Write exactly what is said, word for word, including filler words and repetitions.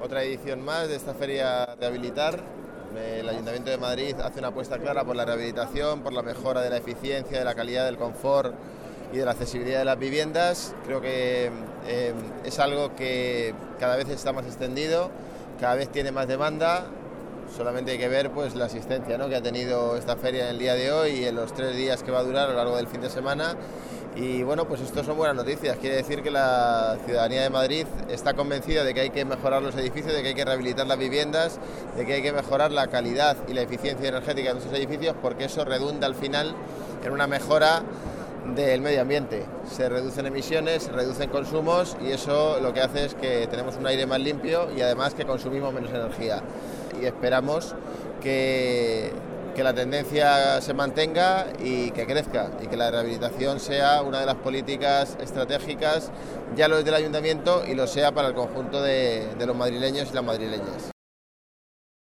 Otra edición más de esta feria Rehabilitar. El Ayuntamiento de Madrid hace una apuesta clara por la rehabilitación, por la mejora de la eficiencia, de la calidad, del confort y de la accesibilidad de las viviendas. Creo que eh, es algo que cada vez está más extendido, cada vez tiene más demanda. Solamente hay que ver pues la asistencia, ¿no?, que ha tenido esta feria en el día de hoy y en los tres días que va a durar a lo largo del fin de semana. Y bueno, pues esto son buenas noticias. Quiere decir que la ciudadanía de Madrid está convencida de que hay que mejorar los edificios, de que hay que rehabilitar las viviendas, de que hay que mejorar la calidad y la eficiencia energética de nuestros edificios, porque eso redunda al final en una mejora del medio ambiente. Se reducen emisiones, se reducen consumos y eso lo que hace es que tenemos un aire más limpio y además que consumimos menos energía. Y esperamos que, que la tendencia se mantenga y que crezca y que la rehabilitación sea una de las políticas estratégicas, ya lo es del Ayuntamiento y lo sea para el conjunto de, de los madrileños y las madrileñas.